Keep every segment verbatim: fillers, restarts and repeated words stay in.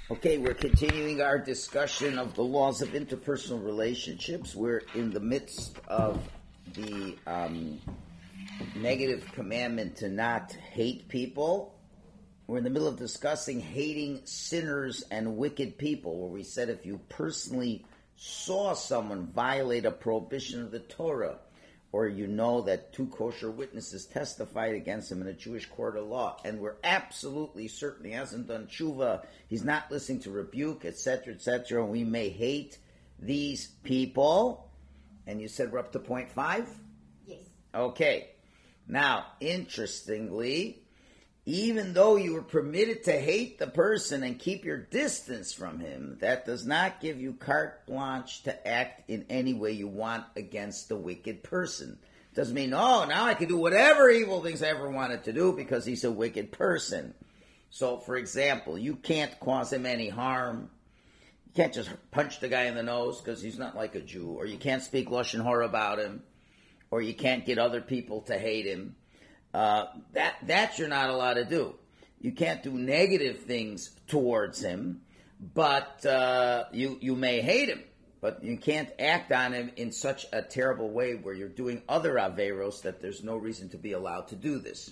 Okay, we're continuing our discussion of the laws of interpersonal relationships. We're in the midst of the um, negative commandment to not hate people. We're in the middle of discussing hating sinners and wicked people, where we said if you personally saw someone violate a prohibition of the Torah, or you know that two kosher witnesses testified against him in a Jewish court of law, and we're absolutely certain he hasn't done tshuva, he's not listening to rebuke, et cetera, et cetera, and we may hate these people. And you said we're up to point five? Yes. Okay. Now, interestingly, even though you were permitted to hate the person and keep your distance from him, that does not give you carte blanche to act in any way you want against the wicked person. Doesn't mean, oh, now I can do whatever evil things I ever wanted to do because he's a wicked person. So, for example, you can't cause him any harm. You can't just punch the guy in the nose because he's not like a Jew. Or you can't speak Lashon Hara about him. Or you can't get other people to hate him. Uh, that that you're not allowed to do. You can't do negative things towards him, but uh, you you may hate him, but you can't act on him in such a terrible way where you're doing other averos that there's no reason to be allowed to do this.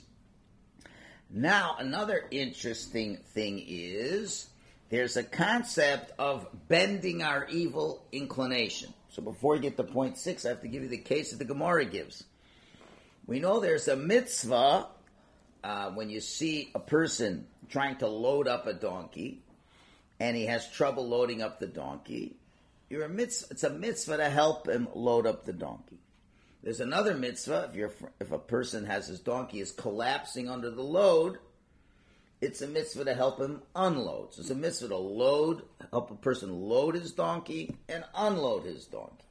Now, another interesting thing is there's a concept of bending our evil inclination. So before we get to point six, I have to give you the case that the Gemara gives. We know there's a mitzvah uh, when you see a person trying to load up a donkey and he has trouble loading up the donkey. You're a mitzvah, it's a mitzvah to help him load up the donkey. There's another mitzvah, if, you're, if a person has his donkey is collapsing under the load, it's a mitzvah to help him unload. So it's a mitzvah to load, help a person load his donkey and unload his donkey.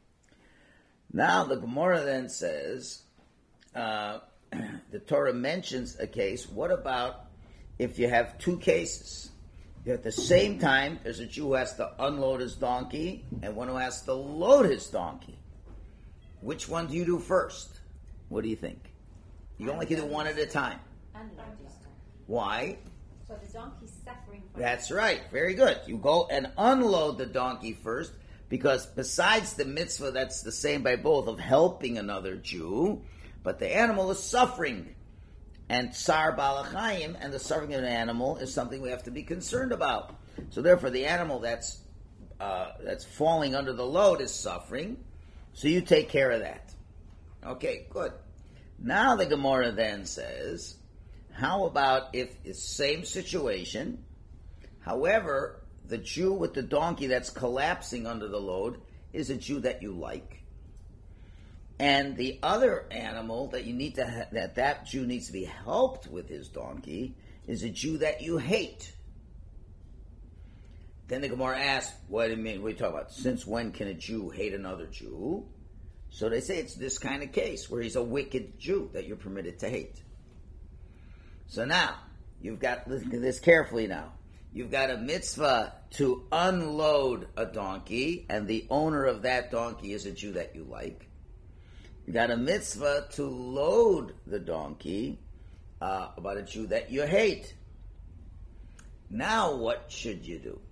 Now the Gemara then says, Uh, the Torah mentions a case. What about if you have two cases? At the same time, there's a Jew who has to unload his donkey and one who has to load his donkey. Which one do you do first? What do you think? You only can do one at a time. Unload his donkey. Why? So the donkey's suffering from That's right. Very good. You go and unload the donkey first, because besides the mitzvah that's the same by both of helping another Jew, but the animal is suffering. And tsar balachayim, and the suffering of an animal is something we have to be concerned about. So therefore the animal that's uh, that's falling under the load is suffering. So you take care of that. Okay, good. Now the Gemara then says, how about if it's same situation, however, the Jew with the donkey that's collapsing under the load is a Jew that you like. And the other animal that you need to ha- that that Jew needs to be helped with his donkey is a Jew that you hate. Then the Gemara asks, what do you mean? What are you talking about? Since when can a Jew hate another Jew? So they say it's this kind of case where he's a wicked Jew that you're permitted to hate. So now, you've got, listen to this carefully now. You've got a mitzvah to unload a donkey, and the owner of that donkey is a Jew that you like. You got a mitzvah to load the donkey uh, about a Jew that you hate. Now what should you do?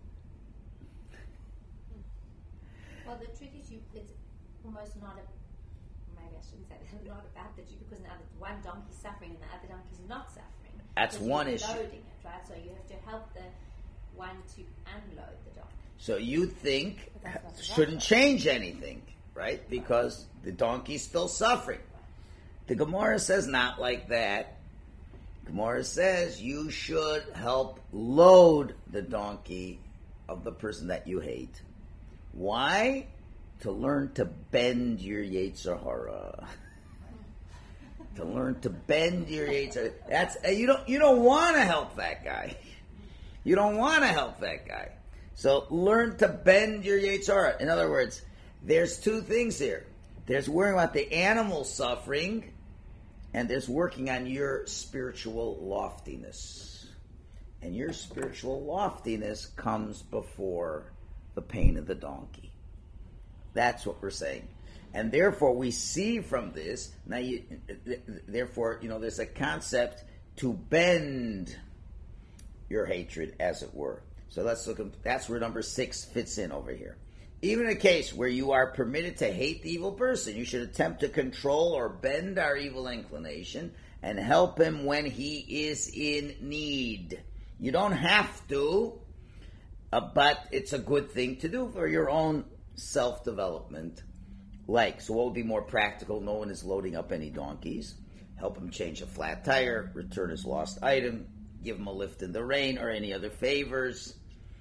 Well, the trick is you, it's almost not a, maybe I shouldn't say that, not about the Jew, because now the one donkey's suffering and the other donkey's not suffering. That's one you're issue. Loading it, right? So you have to help the one to unload the donkey. So you think shouldn't change anything, right? Because the donkey's still suffering. The Gemara says not like that. Gemara says you should help load the donkey of the person that you hate. Why? To learn to bend your Yetzer Hara. To learn to bend your Yetzer. That's you don't you don't want to help that guy. You don't want to help that guy. So learn to bend your Yetzer Hara. In other words, there's two things here. There's worrying about the animal suffering, and there's working on your spiritual loftiness. And your spiritual loftiness comes before the pain of the donkey. That's what we're saying. And therefore, we see from this, now you, therefore, you know, there's a concept to bend your hatred, as it were. So let's look at, that's where number six fits in over here. Even in a case where you are permitted to hate the evil person, you should attempt to control or bend our evil inclination and help him when he is in need. You don't have to, uh, but it's a good thing to do for your own self-development. Like, so what would be more practical? No one is loading up any donkeys. Help him change a flat tire, return his lost item, give him a lift in the rain, or any other favors.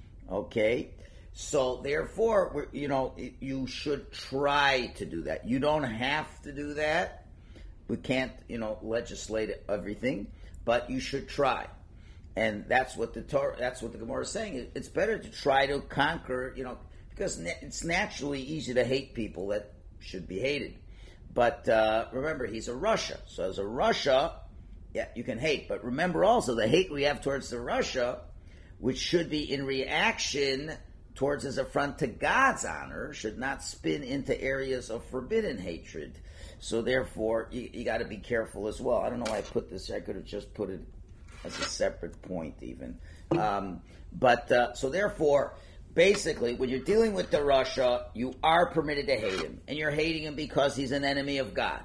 Okay? So, therefore, you know, you should try to do that. You don't have to do that. We can't, you know, legislate everything, but you should try. And that's what the Torah, that's what the Gemara is saying. It's better to try to conquer, you know, because it's naturally easy to hate people that should be hated. But uh, remember, he's a Russia. So as a Russia, yeah, you can hate. But remember also, the hate we have towards the Russia, which should be in reaction towards his affront to God's honor, should not spin into areas of forbidden hatred. So therefore, you, you got to be careful as well. I don't know why I put this. I could have just put it as a separate point even. Um, but uh, so therefore, basically, when you're dealing with the Russia, you are permitted to hate him. And you're hating him because he's an enemy of God.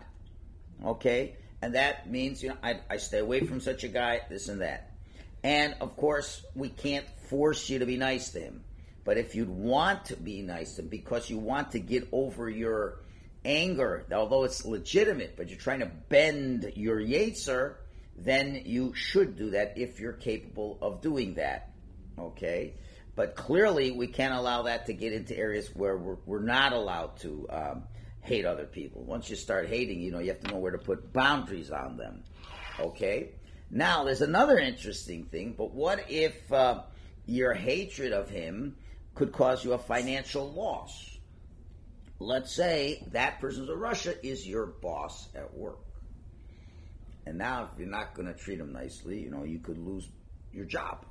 Okay? And that means, you know, I, I stay away from such a guy, this and that. And, of course, we can't force you to be nice to him. But if you'd want to be nice to him because you want to get over your anger, although it's legitimate, but you're trying to bend your Yetzer, then you should do that if you're capable of doing that. Okay? But clearly, we can't allow that to get into areas where we're, we're not allowed to um, hate other people. Once you start hating, you know, you have to know where to put boundaries on them. Okay? Now, there's another interesting thing, but what if uh, your hatred of him could cause you a financial loss? Let's say that person in Russia is your boss at work. And now, if you're not going to treat him nicely, you know, you could lose your job.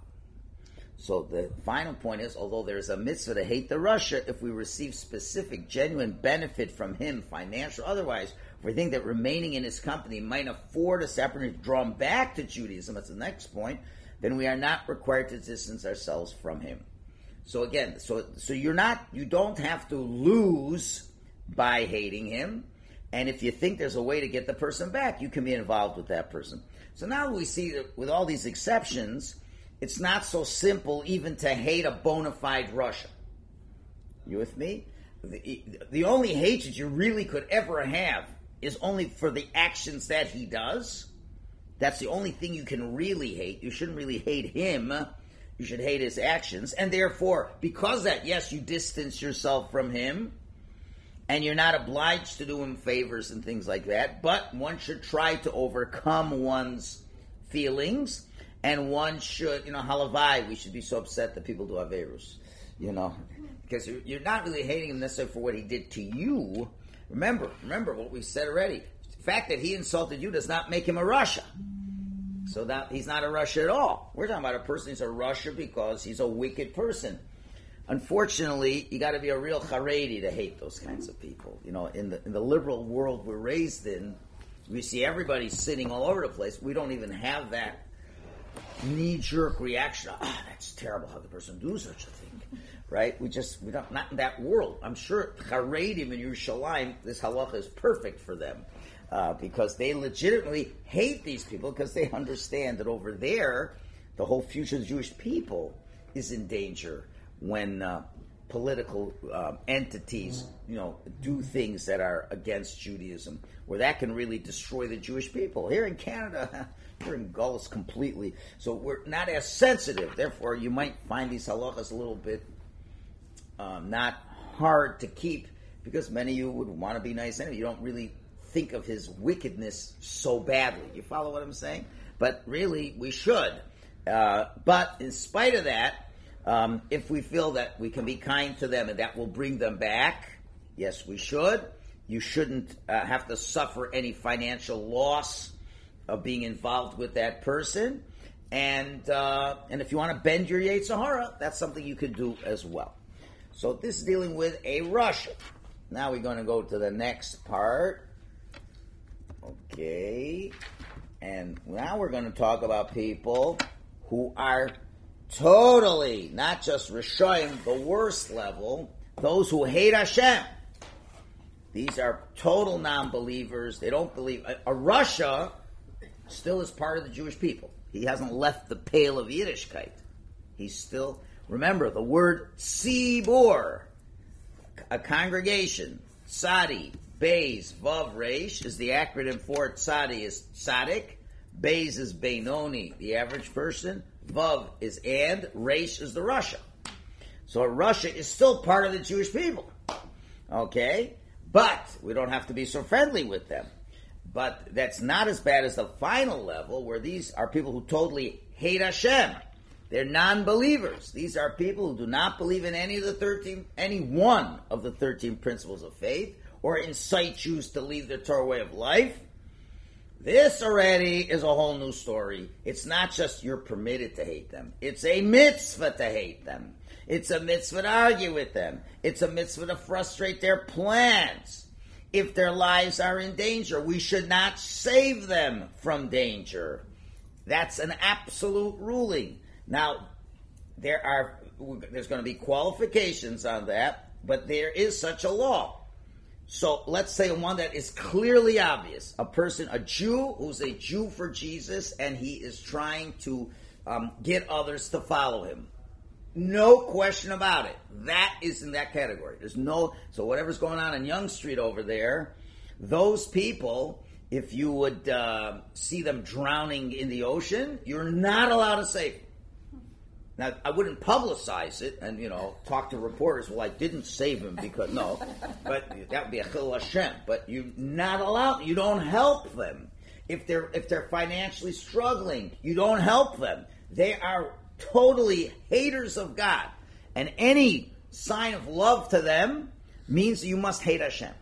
So the final point is, although there is a mitzvah to hate the Russia, if we receive specific, genuine benefit from him, financial, otherwise, if we think that remaining in his company might afford us to draw him back to Judaism, that's the next point, then we are not required to distance ourselves from him. So again, so so you're not, you don't have to lose by hating him, and if you think there's a way to get the person back, you can be involved with that person. So now we see that with all these exceptions, it's not so simple even to hate a bona fide Russia. You with me? The, the only hatred you really could ever have is only for the actions that he does. That's the only thing you can really hate. You shouldn't really hate him. You should hate his actions. And therefore, because of that, yes, you distance yourself from him, and you're not obliged to do him favors and things like that, but one should try to overcome one's feelings. And one should, you know, halavai, we should be so upset that people do averus, you know, because you're not really hating him necessarily for what he did to you. Remember, remember what we said already. The fact that he insulted you does not make him a Russia. So that he's not a Russia at all. We're talking about a person who's a Russia because he's a wicked person. Unfortunately, you got to be a real Haredi to hate those kinds of people. You know, in the in the liberal world we're raised in, we see everybody sitting all over the place. We don't even have that knee-jerk reaction. Ah, oh, that's terrible how the person do such a thing, right? We just, we don't, not in that world. I'm sure Haredim in Yerushalayim, this halacha is perfect for them uh, because they legitimately hate these people because they understand that over there, the whole future of the Jewish people is in danger when uh, political uh, entities, you know, do things that are against Judaism, where that can really destroy the Jewish people. Here in Canada, we're in Gullus completely, so we're not as sensitive. Therefore, you might find these halachas a little bit um, not hard to keep, because many of you would want to be nice anyway. You don't really think of his wickedness so badly. You follow what I'm saying? But really, we should. Uh, but in spite of that, um, if we feel that we can be kind to them and that will bring them back, yes, we should. You shouldn't uh, have to suffer any financial loss of being involved with that person. And uh, and if you want to bend your Yetzer Hara, that's something you could do as well. So this is dealing with a Russia. Now we're going to go to the next part. Okay. And now we're going to talk about people who are totally, not just Rishoyim, the worst level, those who hate Hashem. These are total non-believers. They don't believe. A, a Russia still is part of the Jewish people. He hasn't left the pale of Yiddishkeit. He's still, remember, the word Tzibur, a congregation, Tzadi, Beis, Vav, Reish, is the acronym for it. Tzadi is Tzadik, Beis is Benoni, the average person, Vav is and, Reish is the Russia. So Russia is still part of the Jewish people. Okay? But we don't have to be so friendly with them. But that's not as bad as the final level, where these are people who totally hate Hashem. They're non-believers. These are people who do not believe in any of the thirteen, any one of the thirteen principles of faith, or incite Jews to leave their Torah way of life. This already is a whole new story. It's not just you're permitted to hate them. It's a mitzvah to hate them. It's a mitzvah to argue with them. It's a mitzvah to frustrate their plans. If their lives are in danger, we should not save them from danger. That's an absolute ruling. Now, there are there's going to be qualifications on that, but there is such a law. So let's say one that is clearly obvious. A person, a Jew who's a Jew for Jesus, and he is trying to um, get others to follow him. No question about it. That is in that category. There's no, so whatever's going on in Young Street over there, those people, if you would uh, see them drowning in the ocean, you're not allowed to save them. Now, I wouldn't publicize it and, you know, talk to reporters, well, I didn't save him because, no, but that would be a chil Hashem. But you're not allowed, you don't help them. If they're, if they're financially struggling, you don't help them. They are totally haters of God. And any sign of love to them means you must hate Hashem.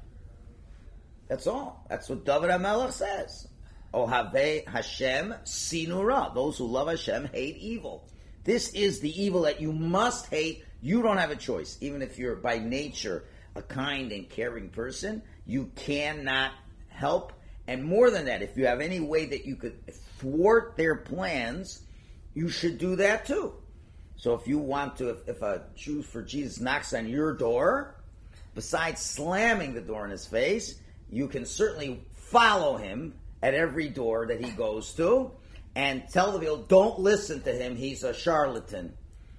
That's all. That's what David HaMelech says. Ohavei Hashem sinura. Those who love Hashem hate evil. This is the evil that you must hate. You don't have a choice. Even if you're by nature a kind and caring person, you cannot help. And more than that, if you have any way that you could thwart their plans, you should do that too. So if you want to, if, if a Jew for Jesus knocks on your door, besides slamming the door in his face, you can certainly follow him at every door that he goes to, and tell the people, don't listen to him, he's a charlatan.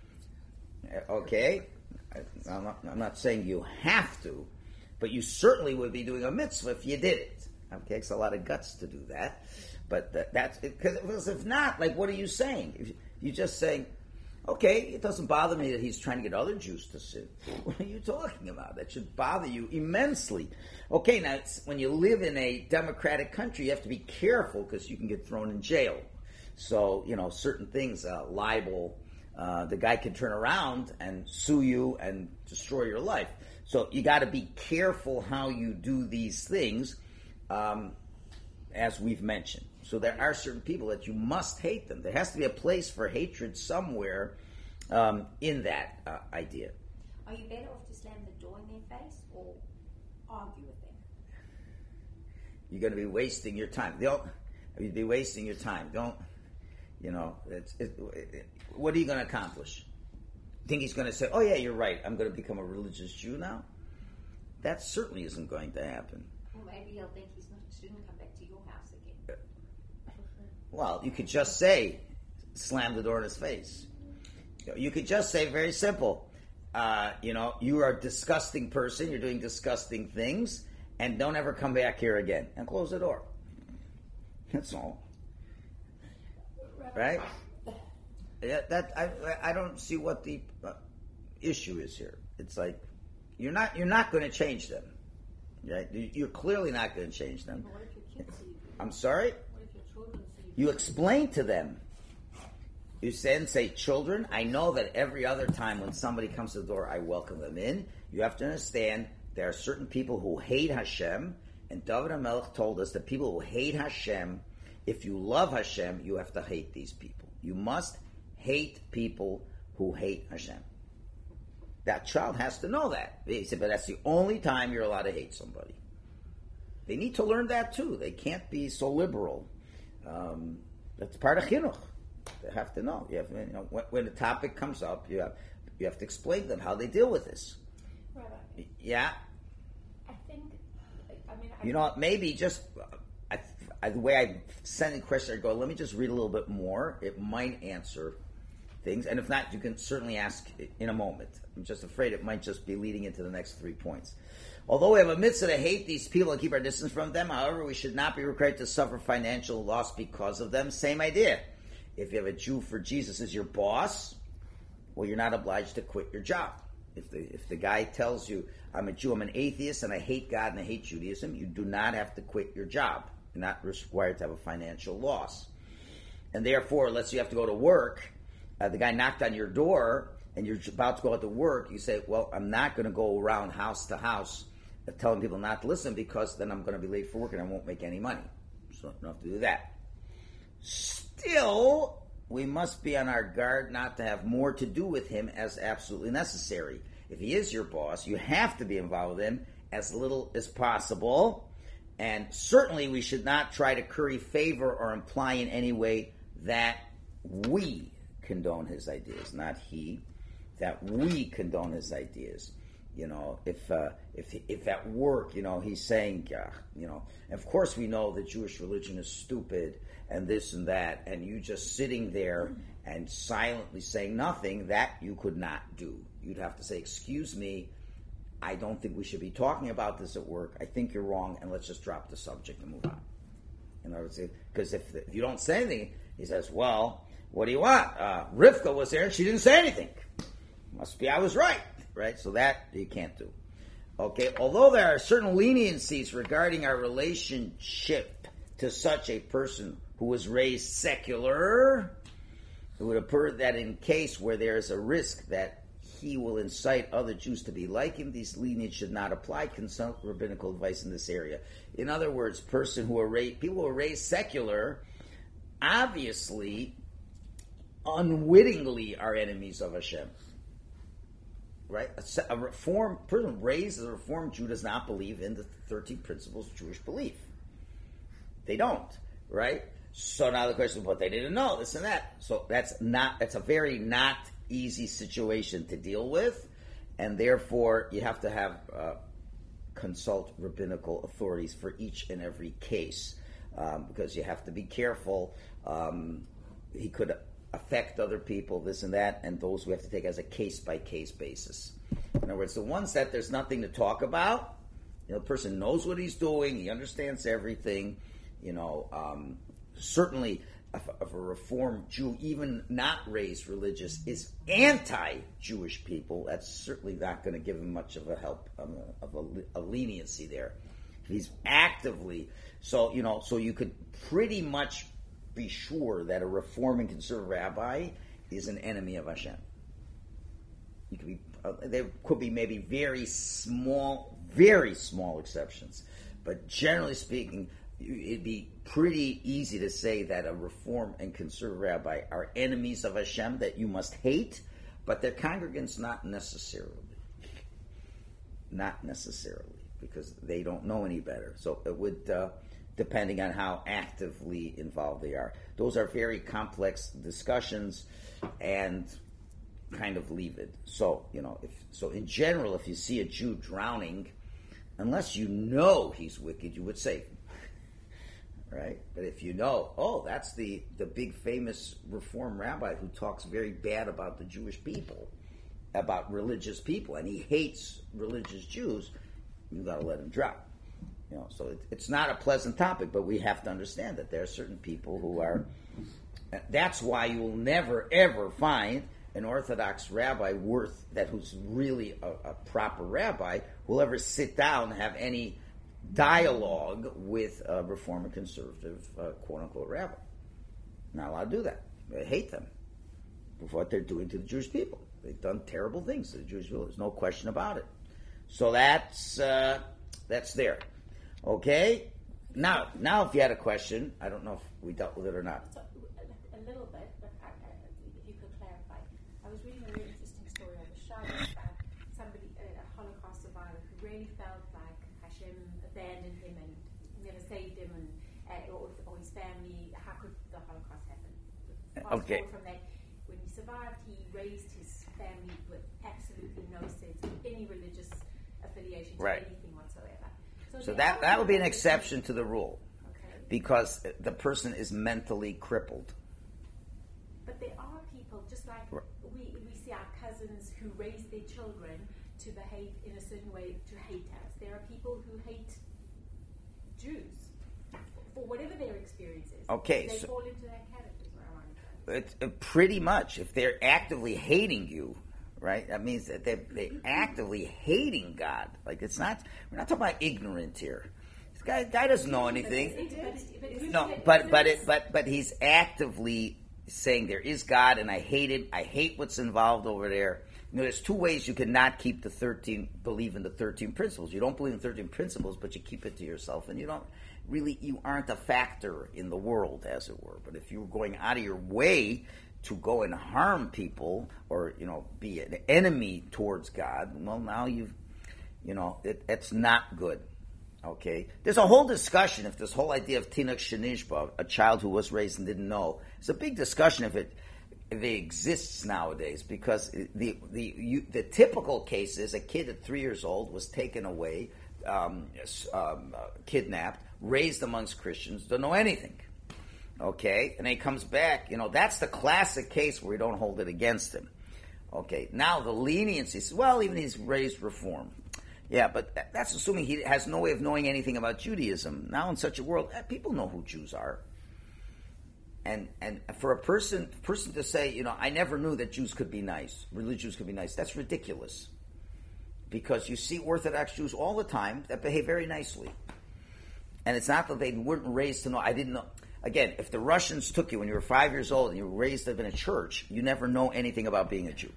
Okay? I'm not, I'm not saying you have to, but you certainly would be doing a mitzvah if you did it. It takes a lot of guts to do that. But that, that's, because if not, like, what are you saying? If you're just saying, okay, it doesn't bother me that he's trying to get other Jews to sin. What are you talking about? That should bother you immensely. Okay, now, it's, when you live in a democratic country, you have to be careful because you can get thrown in jail. So, you know, certain things, uh, libel, uh, the guy can turn around and sue you and destroy your life. So you got to be careful how you do these things, um, as we've mentioned. So there are certain people that you must hate them. There has to be a place for hatred somewhere um, in that uh, idea. Are you better off to slam the door in their face or argue with them? You're going to be wasting your time. Don't, you'd be wasting your time. Don't, you know, it's, it, it, what are you going to accomplish? Think he's going to say, oh yeah, you're right, I'm going to become a religious Jew now? That certainly isn't going to happen. Or maybe he'll think he's not, shouldn't come back to your house again. Well, you could just say, slam the door in his face. You could just say, very simple, uh, you know, you are a disgusting person, you're doing disgusting things, and don't ever come back here again. And close the door. That's all. Right? Yeah, that I I don't see what the uh, issue is here. It's like you're not you're not going to change them. Right? You're clearly not going to change them. What if your kids see you? I'm sorry? What if your children see you? You explain to them. You then say, children, I know that every other time when somebody comes to the door, I welcome them in. You have to understand there are certain people who hate Hashem, and David HaMelech told us that people who hate Hashem, if you love Hashem, you have to hate these people. You must hate people who hate Hashem. That child has to know that. He said, but that's the only time you're allowed to hate somebody. They need to learn that too. They can't be so liberal. Um, that's part of chinuch. They have to know. You have, you know, when, when the topic comes up, you have you have to explain to them how they deal with this. Rabbi, Yeah. I think, I mean, I You know, maybe just I, I, the way I send the question, I go, let me just read a little bit more. It might answer things, and if not, you can certainly ask in a moment. I'm just afraid it might just be leading into the next three points. Although we have a mitzvah to hate these people and keep our distance from them, however, we should not be required to suffer financial loss because of them. Same idea. If you have a Jew for Jesus as your boss, well, you're not obliged to quit your job. If the if the guy tells you, I'm a Jew, I'm an atheist, and I hate God and I hate Judaism, you do not have to quit your job. You're not required to have a financial loss. And therefore, unless you have to go to work, uh, the guy knocked on your door, and you're about to go out to work, you say, well, I'm not going to go around house to house telling people not to listen because then I'm going to be late for work and I won't make any money. So you don't have to do that. Still, we must be on our guard not to have more to do with him as absolutely necessary. If he is your boss, you have to be involved with him as little as possible. And certainly we should not try to curry favor or imply in any way that we condone his ideas, not he, that we condone his ideas. You know, if uh, if if at work, you know, he's saying, uh, you know, of course we know that Jewish religion is stupid and this and that, and you just sitting there and silently saying nothing, that you could not do. You'd have to say, excuse me, I don't think we should be talking about this at work. I think you're wrong, and let's just drop the subject and move on. In other words, because if, if you don't say anything, he says, well, what do you want? Uh, Rivka was there and she didn't say anything. Must be I was right. Right? So that you can't do. Okay? Although there are certain leniencies regarding our relationship to such a person who was raised secular, it would appear that in case where there is a risk that he will incite other Jews to be like him, these leniencies should not apply. Consult rabbinical advice in this area. In other words, person who are raised, people who are raised secular, obviously, unwittingly are enemies of Hashem. Right? A, a reform person raised as a reformed Jew does not believe in the thirteen principles of Jewish belief. They don't, right? So now the question is, but they didn't know this and that. So that's not. That's a very not easy situation to deal with, and therefore you have to have uh, consult rabbinical authorities for each and every case um, because you have to be careful. Um, he could affect other people, this and that, and those we have to take as a case-by-case basis. In other words, the ones that there's nothing to talk about, you know, the person knows what he's doing, he understands everything, you know, um, certainly if, if a Reformed Jew, even not raised religious, is anti-Jewish people, that's certainly not going to give him much of a help, um, of a, a leniency there. He's actively, so, you know, so you could pretty much be sure that a Reform and conservative rabbi is an enemy of Hashem. You could be, uh, there could be maybe very small, very small exceptions, but generally speaking, it'd be pretty easy to say that a Reform and conservative rabbi are enemies of Hashem that you must hate, but their congregants not necessarily. Not necessarily, because they don't know any better. So it would... Uh, depending on how actively involved they are. Those are very complex discussions and kind of leave it. So, you know, if so in general, if you see a Jew drowning, unless you know he's wicked, you would save him. Right? But if you know, oh, that's the, the big famous Reform rabbi who talks very bad about the Jewish people, about religious people, and he hates religious Jews, you've got to let him drop. You know, so it, it's not a pleasant topic, but we have to understand that there are certain people who are. That's why you will never ever find an Orthodox rabbi worth that who's really a, a proper rabbi who will ever sit down and have any dialogue with a Reform and conservative uh, quote unquote rabbi. Not allowed to do that. They hate them for what they're doing to the Jewish people. They've done terrible things to the Jewish people. There's no question about it. So that's uh, that's there. Okay? Now, now, if you had a question, I don't know if we dealt with it or not. So, a little bit, but I, I, if you could clarify. I was reading a really interesting story on the Shabbos about somebody, a, a Holocaust survivor, who really felt like Hashem abandoned him and never saved him, and uh, or, or his family. How could the Holocaust happen? fast Okay. forward from that, when he survived, he raised his family with absolutely no sense of any religious affiliation to Right. anything whatsoever. So there that are that would be an people- exception to the rule, Okay. because the person is mentally crippled. But there are people, just like Right. we, we see our cousins who raise their children to behave in a certain way to hate us. There are people who hate Jews for whatever their experience is. Okay, They so- fall into that category. Is what I want to say. It's uh, pretty much, if they're actively hating you, right? That means that they're, they're actively hating God. Like, it's not, we're not talking about ignorant here. This guy, guy doesn't know anything. But it's- but it's- No, but but it but but he's actively saying there is God, and I hate it. I hate what's involved over there. You know, there's two ways you cannot keep the thirteen, believe in the thirteen principles. You don't believe in thirteen principles, but you keep it to yourself, and you don't really, you aren't a factor in the world, as it were. But if you're going out of your way to go and harm people, or, you know, be an enemy towards God, well, now you've, you know, it, it's not good. Okay, there's a whole discussion if this whole idea of tinuk shenishba, a child who was raised and didn't know, it's a big discussion if it if it exists nowadays, because the the you, the typical case is a kid at three years old was taken away, um, um, uh, kidnapped, raised amongst Christians, don't know anything. Okay, and then he comes back. You know, that's the classic case where we don't hold it against him. Okay, now the leniency says, well, even he's raised reform. Yeah, but that's assuming he has no way of knowing anything about Judaism. Now in such a world, people know who Jews are. And and for a person person to say, you know, I never knew that Jews could be nice, religious Jews could be nice, that's ridiculous. Because you see Orthodox Jews all the time that behave very nicely. And it's not that they weren't raised to know, I didn't know. Again, if the Russians took you when you were five years old and you were raised up in a church, you never know anything about being a Jew.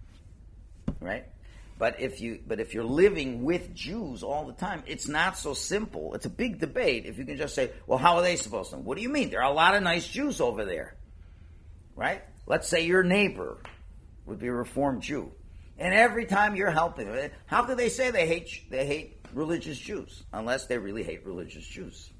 Right? But if you, but if you're living with Jews all the time, it's not so simple. It's a big debate. If you can just say, "Well, how are they supposed to know?" What do you mean? There are a lot of nice Jews over there, right? Let's say your neighbor would be a Reformed Jew, and every time you're helping them, how could they say they hate they hate religious Jews unless they really hate religious Jews?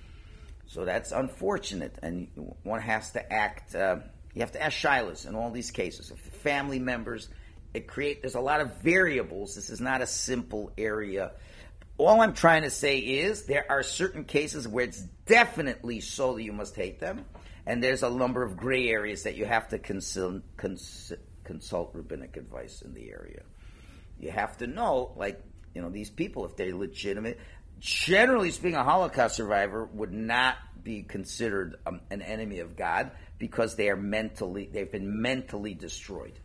So that's unfortunate, and one has to act. Uh, you have to ask shilas in all these cases. If family members. It create. There's a lot of variables. This is not a simple area. All I'm trying to say is there are certain cases where it's definitely so that you must hate them, and there's a number of gray areas that you have to consult, consult, consult rabbinic advice in the area. You have to know, like, you know, these people, if they're legitimate. Generally speaking, a Holocaust survivor would not be considered um, an enemy of God because they are mentally, they've been mentally destroyed.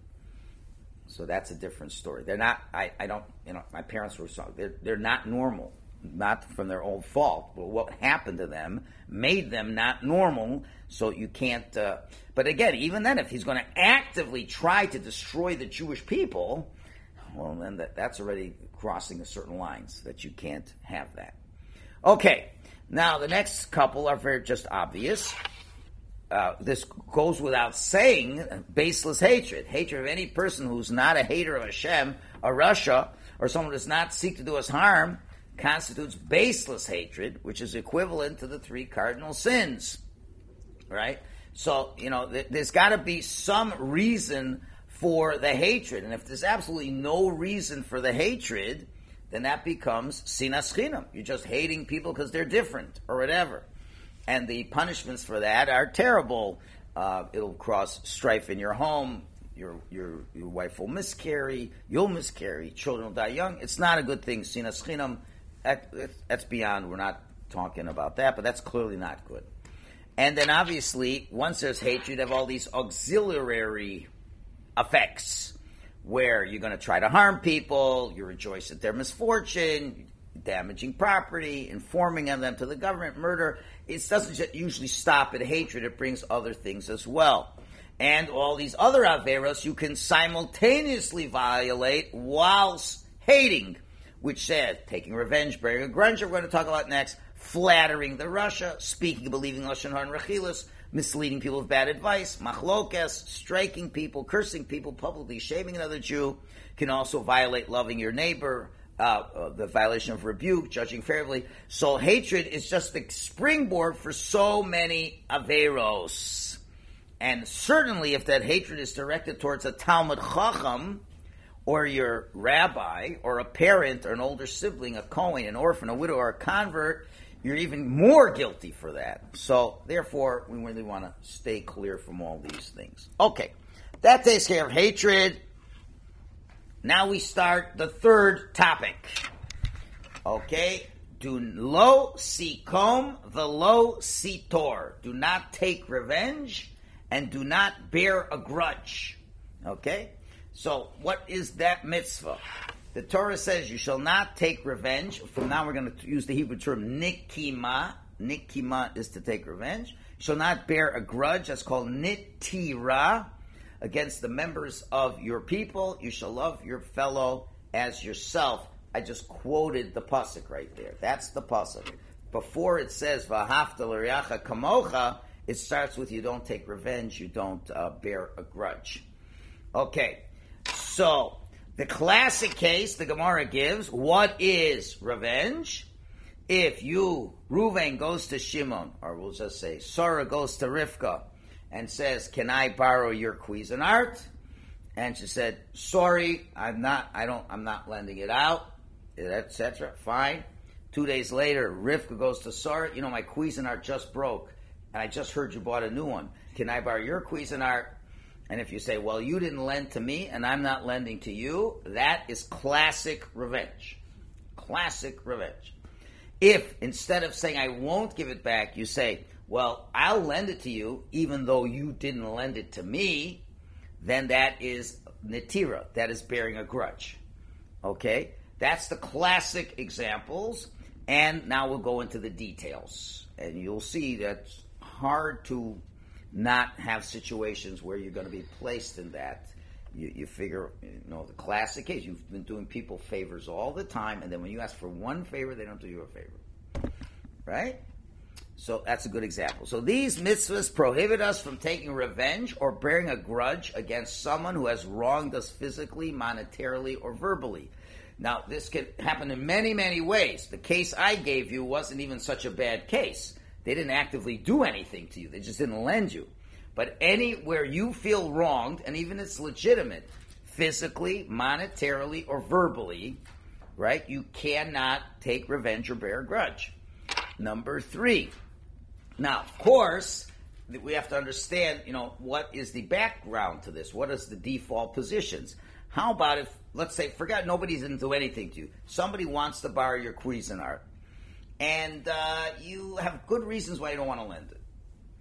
So that's a different story. They're not, I, I don't, you know, my parents were so, they're, they're not normal, not from their own fault. But what happened to them made them not normal, so you can't, uh, but again, even then, if he's going to actively try to destroy the Jewish people, well, then that, that's already crossing a certain lines that you can't have that. Okay, now the next couple are very just obvious. Uh, this goes without saying, baseless hatred. Hatred of any person who's not a hater of Hashem, or Russia, or someone who does not seek to do us harm, constitutes baseless hatred, which is equivalent to the three cardinal sins. Right? So, you know, th- there's got to be some reason for the hatred. And if there's absolutely no reason for the hatred, then that becomes sinas chinam. You're just hating people because they're different, or whatever. And the punishments for that are terrible. Uh, it'll cause strife in your home. Your, your your wife will miscarry. You'll miscarry. Children will die young. It's not a good thing. Sinas chinam. That, that's beyond. We're not talking about that, but that's clearly not good. And then obviously, once there's hatred, you have all these auxiliary effects where you're going to try to harm people. You rejoice at their misfortune. Damaging property, informing of them to the government, murder. It doesn't usually stop at hatred. It brings other things as well. And all these other averos you can simultaneously violate whilst hating, which says taking revenge, bearing a grudge, we're going to talk about next, flattering the Russia, speaking, believing Lashon Hara and Rechilas, misleading people with bad advice, machlokes, striking people, cursing people, publicly shaming another Jew, can also violate loving your neighbor, Uh, uh, the violation of rebuke, judging fairly. So hatred is just the springboard for so many averos. And certainly if that hatred is directed towards a Talmud Chacham, or your rabbi, or a parent, or an older sibling, a Kohen, an orphan, a widow, or a convert, you're even more guilty for that. So, therefore, we really want to stay clear from all these things. Okay, that takes care of hatred. Now we start the third topic. Okay, do lo sikom velo sitor. Do not take revenge, and do not bear a grudge. Okay? So, what is that mitzvah? The Torah says you shall not take revenge. From now we're going to use the Hebrew term nikima. Nikima is to take revenge. You shall not bear a grudge. That's called nitira. Against the members of your people. You shall love your fellow as yourself. I just quoted the pasuk right there. That's the pasuk. Before it says v'ahavta l'reacha kamocha, it starts with you don't take revenge, you don't uh, bear a grudge. Okay, so the classic case the Gemara gives, what is revenge? If you, Reuven goes to Shimon, or we'll just say Sarah goes to Rivka, and says, can I borrow your Cuisinart? And she said, sorry, I'm not, I don't, I'm not lending it out, et cetera. Fine. Two days later, Rivka goes to Sarah, you know, my Cuisinart just broke, and I just heard you bought a new one. Can I borrow your Cuisinart? And if you say, well, you didn't lend to me, and I'm not lending to you, that is classic revenge. Classic revenge. If, instead of saying, I won't give it back, you say, well, I'll lend it to you, even though you didn't lend it to me, then that is netira. That is bearing a grudge. Okay? That's the classic examples. And now we'll go into the details. And you'll see that it's hard to not have situations where you're going to be placed in that. You, you figure, you know, the classic case, you've been doing people favors all the time, and then when you ask for one favor, they don't do you a favor. Right? So that's a good example. So these mitzvahs prohibit us from taking revenge or bearing a grudge against someone who has wronged us physically, monetarily, or verbally. Now, this can happen in many, many ways. The case I gave you wasn't even such a bad case. They didn't actively do anything to you. They just didn't lend you. But anywhere you feel wronged, and even it's legitimate, physically, monetarily, or verbally, right, you cannot take revenge or bear a grudge. Number three. Now, of course, we have to understand, you know, what is the background to this? What is the default positions? How about if, let's say, forget nobody didn't do anything to you. Somebody wants to borrow your Cuisinart, and uh, you have good reasons why you don't want to lend it.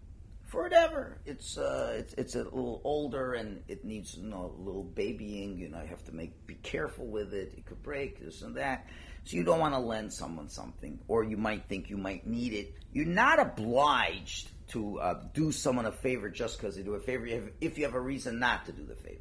For whatever. It's, uh, it's it's a little older, and it needs, you know, a little babying. You know, you have to make be careful with it. It could break, this and that. So you don't want to lend someone something, or you might think you might need it. You're not obliged to uh, do someone a favor just because they do a favor if, if you have a reason not to do the favor.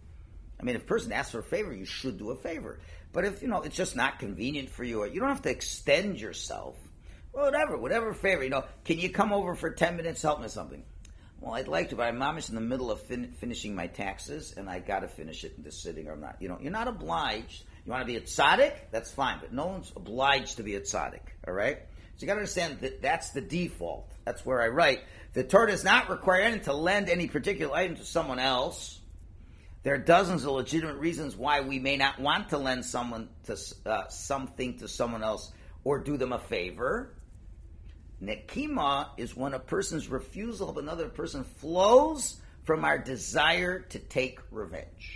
I mean, if a person asks for a favor, you should do a favor. But if, you know, it's just not convenient for you, or you don't have to extend yourself. Well, whatever, whatever favor. You know, can you come over for ten minutes, help me with something? Well, I'd like to, but I'm almost in the middle of fin- finishing my taxes, and I got to finish it in this sitting, or I'm not. You know, you're not obliged. You want to be a tzaddik? That's fine, but no one's obliged to be a tzaddik, all right? So you got to understand that that's the default. That's where I write. The Torah does not require anyone to lend any particular item to someone else. There are dozens of legitimate reasons why we may not want to lend someone to uh, something to someone else or do them a favor. Nekima is when a person's refusal of another person flows from our desire to take revenge.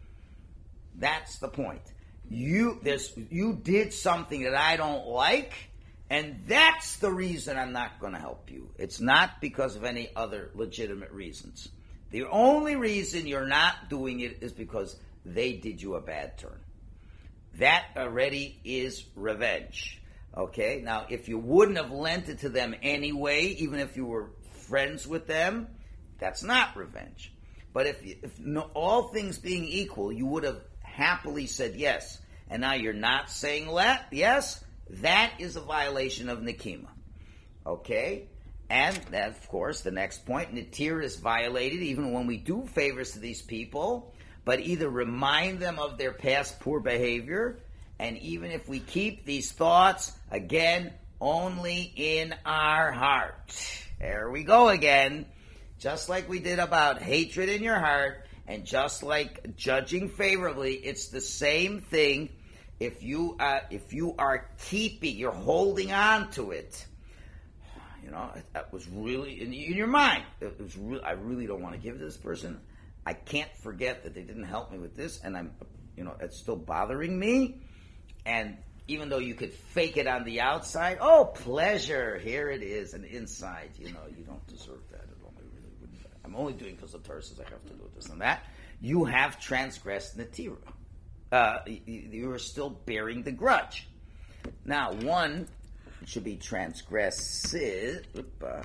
That's the point. You this you did something that I don't like, and that's the reason I'm not going to help you. It's not because of any other legitimate reasons. The only reason you're not doing it is because they did you a bad turn. That already is revenge. Okay? Now, if you wouldn't have lent it to them anyway, even if you were friends with them, that's not revenge. But if, if no, all things being equal, you would have happily said yes, and now you're not saying let, yes, that is a violation of Nekima. Okay? And, that, of course, the next point, Netir is violated even when we do favors to these people, but either remind them of their past poor behavior, and even if we keep these thoughts, again, only in our heart. There we go again. just like we did about hatred in your heart, and just like judging favorably, it's the same thing. If you uh, if you are keeping, you're holding on to it. You know, that was really in, in your mind. It was re- I really don't want to give it to this person. I can't forget that they didn't help me with this, and I'm, you know, it's still bothering me. And even though you could fake it on the outside, oh, pleasure, here it is, and inside, you know, you don't deserve that. It only really wouldn't. I'm only doing it because the Torah says I have to do this and that. You have transgressed Natira. Uh, you, you are still bearing the grudge. Now, one should be transgresses. Uh,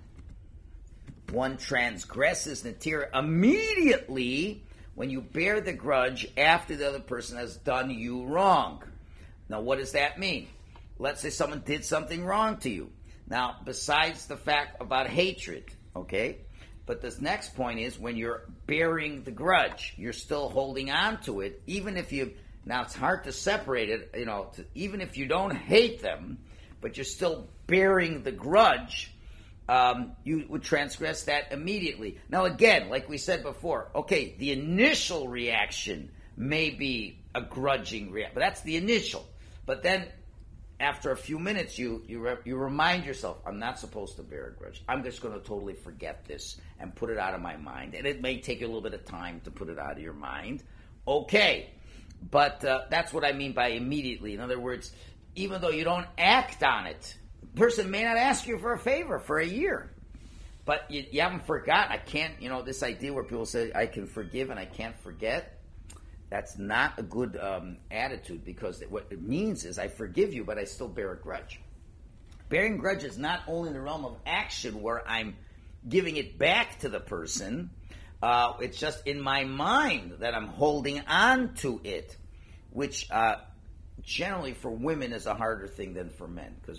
one transgresses Natira immediately when you bear the grudge after the other person has done you wrong. Now, what does that mean? Let's say someone did something wrong to you. Now, besides the fact about hatred, okay? But this next point is when you're bearing the grudge, you're still holding on to it, even if you, now it's hard to separate it, you know, to, even if you don't hate them, but you're still bearing the grudge, um, you would transgress that immediately. Now, again, like we said before, okay, the initial reaction may be a grudging reaction, but that's the initial. But then, after a few minutes, you you re- you remind yourself, I'm not supposed to bear a grudge. I'm just going to totally forget this and put it out of my mind. And it may take you a little bit of time to put it out of your mind. Okay, but uh, that's what I mean by immediately. In other words, even though you don't act on it, the person may not ask you for a favor for a year. But you, you haven't forgotten. I can't, you know, this idea where people say, I can forgive and I can't forget. That's not a good um, attitude, because what it means is I forgive you, but I still bear a grudge. Bearing grudge is not only in the realm of action where I'm giving it back to the person, uh, it's just in my mind that I'm holding on to it, which uh, generally for women is a harder thing than for men, because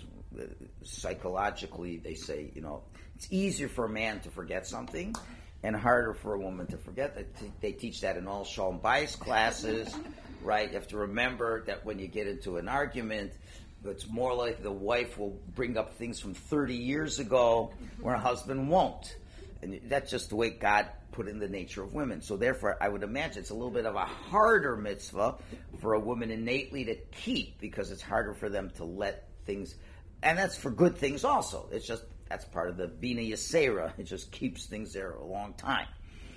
psychologically they say, you know, it's easier for a man to forget something and harder for a woman to forget. They teach that in all Shalom Bayis classes, right? You have to remember that when you get into an argument, it's more like the wife will bring up things from thirty years ago where a husband won't. And that's just the way God put in the nature of women. So therefore, I would imagine it's a little bit of a harder mitzvah for a woman innately to keep, because it's harder for them to let things, and that's for good things also. It's just, that's part of the Bina Yisera. It just keeps things there a long time.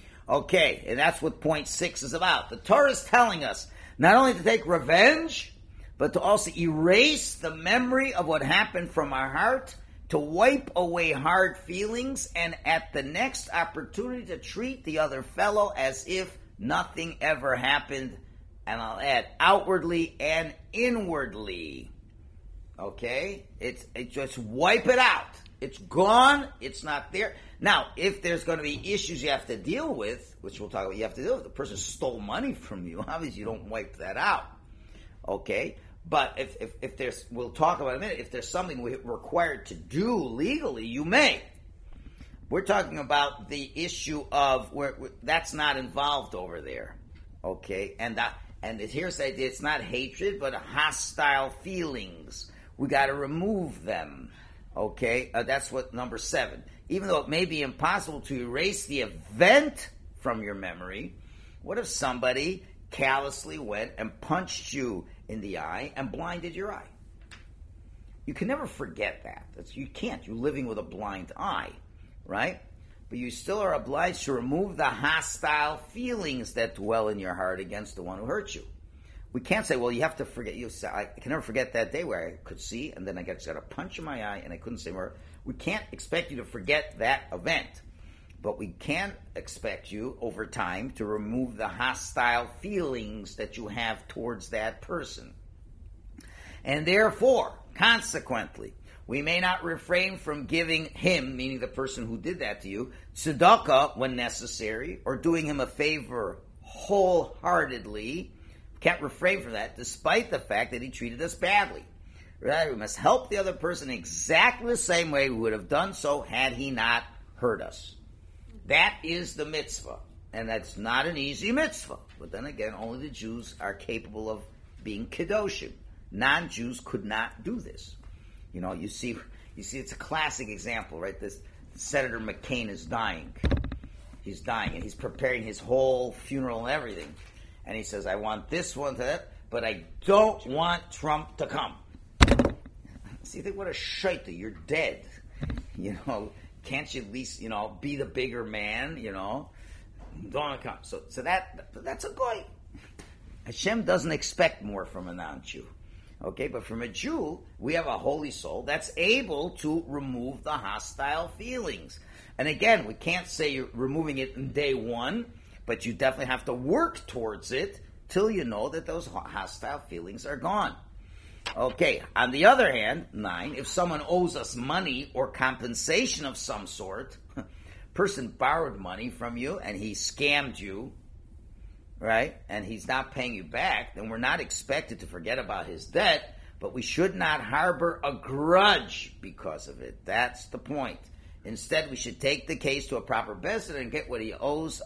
Okay, and that's what point six is about. The Torah is telling us not only to take revenge, but to also erase the memory of what happened from our heart, to wipe away hard feelings, and at the next opportunity to treat the other fellow as if nothing ever happened, and I'll add, outwardly and inwardly. Okay? It's, it just wipe it out. It's gone. It's not there. Now, if there's going to be issues you have to deal with, which we'll talk about, you have to deal with, the person stole money from you. Obviously, you don't wipe that out. Okay? But if, if, if there's, we'll talk about it in a minute, if there's something we're required to do legally, you may. We're talking about the issue of where, where that's not involved over there. Okay? And that, and here's the idea, it's not hatred, but hostile feelings. We got to remove them. Okay, uh, that's what number seven. Even though it may be impossible to erase the event from your memory, what if somebody callously went and punched you in the eye and blinded your eye? You can never forget that. That's, you can't. You're living with a blind eye, right? But you still are obliged to remove the hostile feelings that dwell in your heart against the one who hurt you. We can't say, well, you have to forget. You say, I can never forget that day where I could see, and then I got, got a punch in my eye, and I couldn't say more. We can't expect you to forget that event, but we can expect you over time to remove the hostile feelings that you have towards that person. And therefore, consequently, we may not refrain from giving him, meaning the person who did that to you, tzedakah when necessary, or doing him a favor wholeheartedly. Can't refrain from that, despite the fact that he treated us badly. Right? We must help the other person exactly the same way we would have done so had he not hurt us. That is the mitzvah. And that's not an easy mitzvah. But then again, only the Jews are capable of being kedoshim. Non-Jews could not do this. You know, you see, you see, it's a classic example, right? This Senator McCain is dying. He's dying, and he's preparing his whole funeral and everything. And he says, I want this one to that, but I don't want Trump to come. So you think, what a shite, you're dead. You know, can't you at least, you know, be the bigger man, you know? Don't want to come. So, so that that's a goy. Hashem doesn't expect more from a non-Jew. Okay, but from a Jew, we have a holy soul that's able to remove the hostile feelings. And again, we can't say you're removing it in day one, but you definitely have to work towards it till you know that those hostile feelings are gone. Okay, on the other hand, nine, if someone owes us money or compensation of some sort, person borrowed money from you and he scammed you, right, and he's not paying you back, then we're not expected to forget about his debt, but we should not harbor a grudge because of it. That's the point. Instead, we should take the case to a proper beis din and get what he owes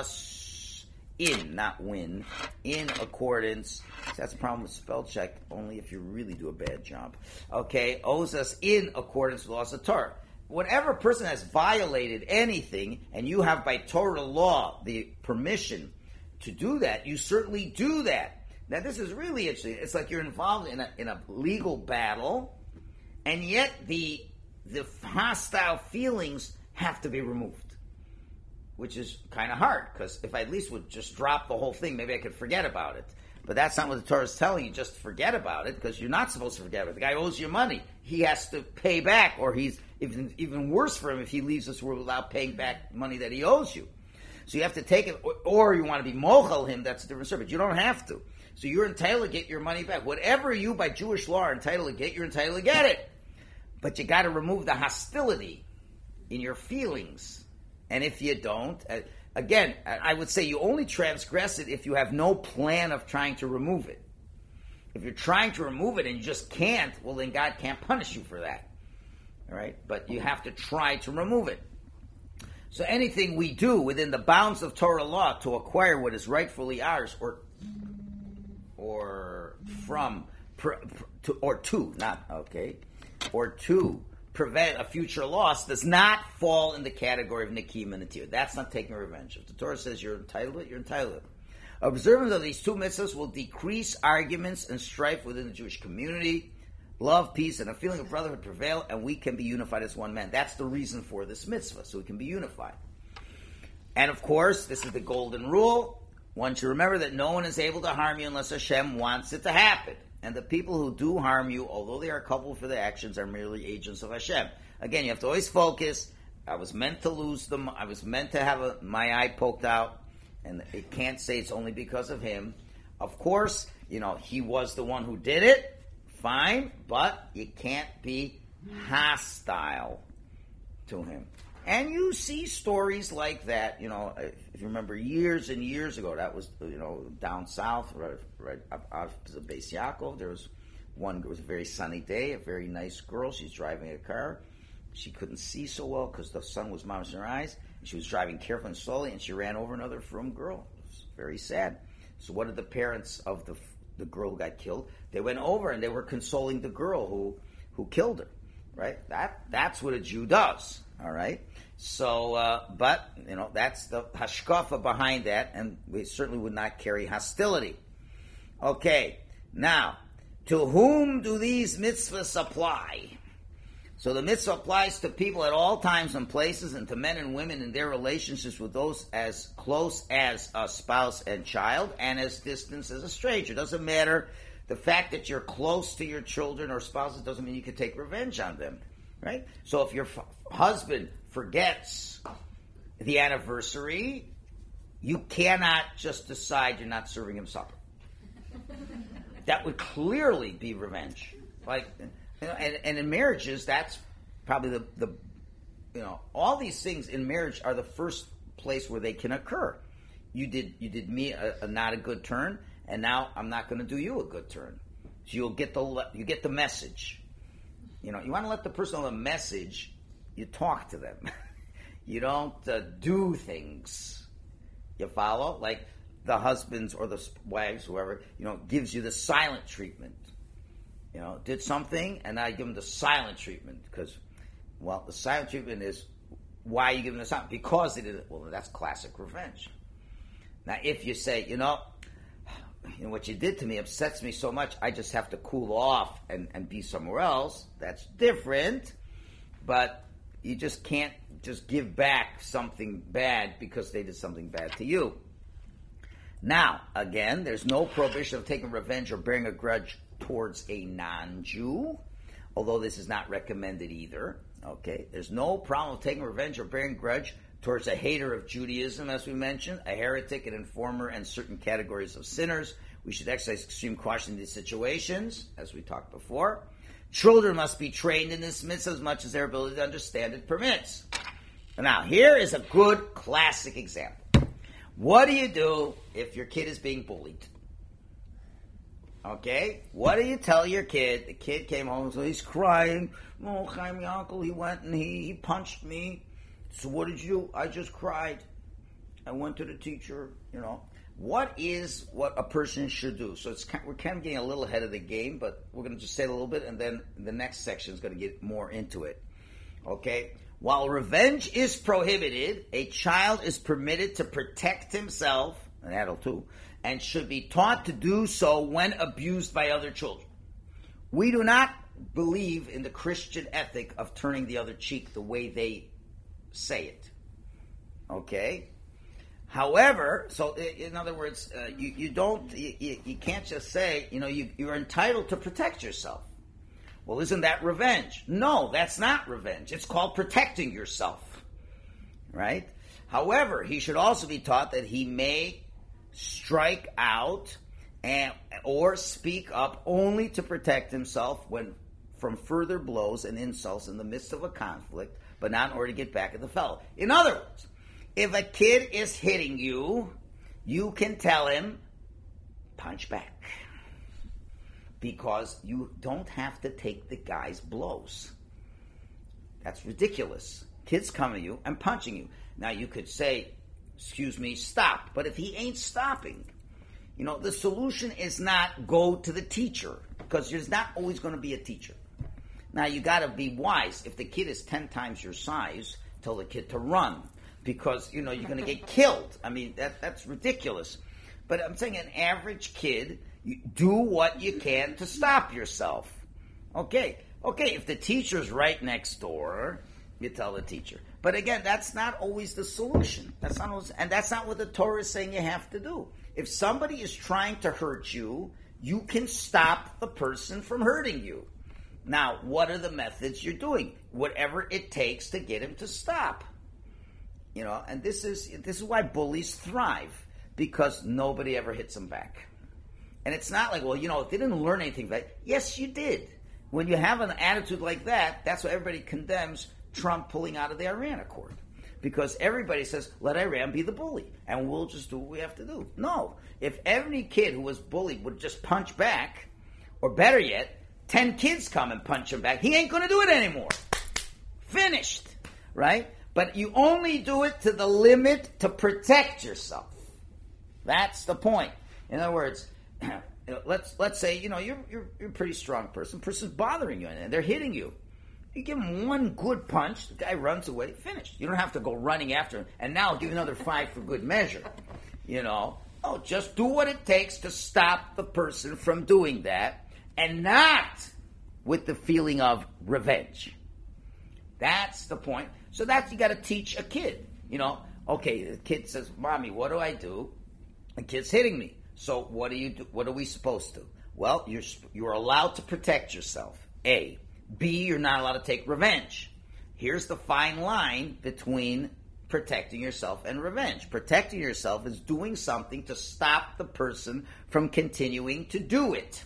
us in, not win, in accordance. That's the problem with spell check, only if you really do a bad job. Okay, owes us in accordance with the laws of Torah. Whenever a person has violated anything, and you have by Torah law the permission to do that, you certainly do that. Now, this is really interesting. It's like you're involved in a in a legal battle, and yet the the hostile feelings have to be removed, which is kind of hard, because if I at least would just drop the whole thing, maybe I could forget about it. But that's not what the Torah is telling you. Just forget about it, because you're not supposed to forget about it. The guy owes you money. He has to pay back, or he's even even worse for him if he leaves this world without paying back money that he owes you. So you have to take it, or, or you want to be mochel him, that's a different story, but you don't have to. So you're entitled to get your money back. Whatever you, by Jewish law, are entitled to get, you're entitled to get it. But you got to remove the hostility in your feelings. And if you don't, uh, again, I would say you only transgress it if you have no plan of trying to remove it. If you're trying to remove it and you just can't, well, then God can't punish you for that. All right? But you have to try to remove it. So anything we do within the bounds of Torah law to acquire what is rightfully ours, or or from, pr, pr, to, or to, not, okay, or to prevent a future loss, does not fall in the category of Nikim and Natir. That's not taking revenge. If the Torah says you're entitled to it, you're entitled to it. Observance of these two mitzvahs will decrease arguments and strife within the Jewish community. Love, peace, and a feeling of brotherhood prevail, and we can be unified as one man. That's the reason for this mitzvah, so we can be unified. And of course, this is the golden rule. One should remember that no one is able to harm you unless Hashem wants it to happen. And the people who do harm you, although they are culpable for their actions, are merely agents of Hashem. Again, you have to always focus. I was meant to lose them. I was meant to have a, my eye poked out. And it can't say it's only because of him. Of course, you know, he was the one who did it. Fine, but you can't be hostile to him. And you see stories like that, you know, if you remember years and years ago, that was, you know, down south, right, right up out of Beis Yaakov, there was one, it was a very sunny day, a very nice girl, she's driving a car, she couldn't see so well because the sun was mamish in her eyes, and she was driving carefully and slowly, and she ran over another frum girl. It was very sad. So what did the parents of the the girl who got killed, they went over and they were consoling the girl who, who killed her, right? That That's what a Jew does, all right? So, uh, but, you know, that's the hashkafa behind that, and we certainly would not carry hostility. Okay, now, to whom do these mitzvahs apply? So the mitzvah applies to people at all times and places, and to men and women in their relationships with those as close as a spouse and child, and as distant as a stranger. It doesn't matter. The fact that you're close to your children or spouses doesn't mean you can take revenge on them, right? So if your f- husband forgets the anniversary, you cannot just decide you're not serving him supper. That would clearly be revenge. Like, you know, and, and in marriages, that's probably the, the, you know, all these things in marriage are the first place where they can occur. You did you did me a, a not a good turn, and now I'm not going to do you a good turn. So you'll get the you get the message. You know, you want to let the person know the message. You talk to them. You don't uh, do things. You follow? Like the husbands or the wives, whoever, you know, gives you the silent treatment. You know, did something, and I give them the silent treatment because, well, the silent treatment is why are you giving this out? Because they did it. Well, that's classic revenge. Now, if you say, you know, you know, what you did to me upsets me so much, I just have to cool off and, and be somewhere else, that's different. But you just can't just give back something bad because they did something bad to you. Now, again, there's no prohibition of taking revenge or bearing a grudge towards a non-Jew, although this is not recommended either. Okay, there's no problem with taking revenge or bearing a grudge towards a hater of Judaism, as we mentioned, a heretic, an informer, and certain categories of sinners. We should exercise extreme caution in these situations, as we talked before. Children must be trained in this mitzvah as much as their ability to understand it permits. Now, here is a good classic example. What do you do if your kid is being bullied? Okay? What do you tell your kid? The kid came home, so he's crying. Oh, Chaim, your uncle, he went and he, he punched me. So what did you do? I just cried. I went to the teacher, you know. What is what a person should do? So it's we're kind of getting a little ahead of the game, but we're going to just say it a little bit, and then the next section is going to get more into it. Okay? While revenge is prohibited, a child is permitted to protect himself, an adult too, and should be taught to do so when abused by other children. We do not believe in the Christian ethic of turning the other cheek the way they say it. Okay? However, so in other words, uh, you, you don't, you, you can't just say, you know, you, you're entitled to protect yourself. Well, isn't that revenge? No, that's not revenge. It's called protecting yourself. Right? However, he should also be taught that he may strike out and or speak up only to protect himself when from further blows and insults in the midst of a conflict, but not in order to get back at the fellow. In other words, if a kid is hitting you, you can tell him, punch back. Because you don't have to take the guy's blows. That's ridiculous. Kids come to you and punching you. Now you could say, excuse me, stop. But if he ain't stopping, you know, the solution is not go to the teacher, because there's not always going to be a teacher. Now you got to be wise. If the kid is ten times your size, tell the kid to run, because, you know, you're going to get killed. I mean, that that's ridiculous. But I'm saying an average kid, you do what you can to stop yourself. Okay, okay, if the teacher's right next door, you tell the teacher. But again, that's not always the solution. That's not always, and that's not what the Torah is saying you have to do. If somebody is trying to hurt you, you can stop the person from hurting you. Now, what are the methods you're doing? Whatever it takes to get him to stop. You know, and this is this is why bullies thrive, because nobody ever hits them back. And it's not like, well, you know, they didn't learn anything. Right? Yes, you did. When you have an attitude like that, that's why everybody condemns Trump pulling out of the Iran Accord. Because everybody says, let Iran be the bully, and we'll just do what we have to do. No. If every kid who was bullied would just punch back, or better yet, ten kids come and punch him back, he ain't going to do it anymore. Finished. Right? But you only do it to the limit to protect yourself. That's the point. In other words, let's let's say, you know, you're you're, you're a pretty strong person. Person's bothering you, and they're hitting you. You give him one good punch, the guy runs away, finished. You don't have to go running after him, and now I'll give you another five for good measure. You know, oh, just do what it takes to stop the person from doing that, and not with the feeling of revenge. That's the point. So that's, you got to teach a kid. You know, okay, the kid says, "Mommy, what do I do?" The kid's hitting me. So what do you do? What are we supposed to? Well, you're you're allowed to protect yourself. A. B. You're not allowed to take revenge. Here's the fine line between protecting yourself and revenge. Protecting yourself is doing something to stop the person from continuing to do it,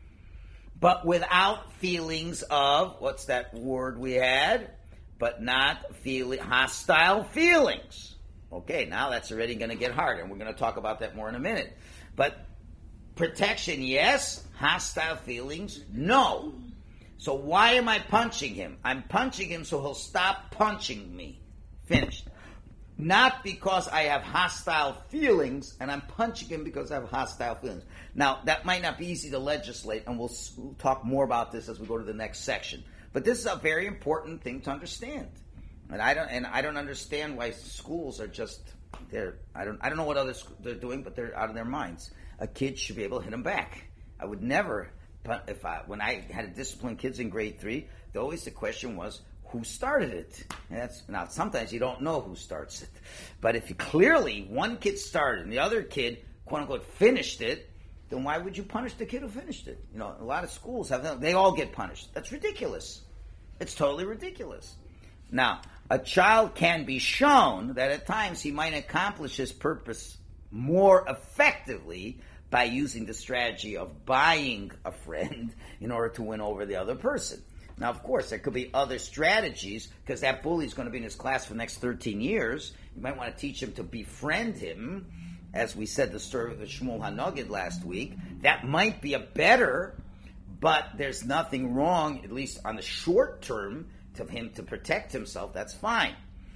but without feelings of, what's that word we had? But not feeling hostile feelings. Okay, now that's already going to get hard, and we're going to talk about that more in a minute. But protection, yes. Hostile feelings, no. So why am I punching him? I'm punching him so he'll stop punching me. Finished. Not because I have hostile feelings, and I'm punching him because I have hostile feelings. Now, that might not be easy to legislate, and we'll talk more about this as we go to the next section. But this is a very important thing to understand. And I don't and I don't understand why schools are just they're I don't I don't know what others they're doing, but they're out of their minds. A kid should be able to hit them back. I would never, if I when I had to discipline kids in grade three, the, always the question was who started it. And that's now sometimes you don't know who starts it, but if you clearly one kid started and the other kid quote unquote finished it, then why would you punish the kid who finished it? You know, a lot of schools have they all get punished. That's ridiculous. It's totally ridiculous. Now, a child can be shown that at times he might accomplish his purpose more effectively by using the strategy of buying a friend in order to win over the other person. Now, of course, there could be other strategies, because that bully is going to be in his class for the next thirteen years. You might want to teach him to befriend him, as we said the story of the Shmuel HaNogid last week. That might be a better, but there's nothing wrong, at least on the short term, to him to protect himself. That's fine.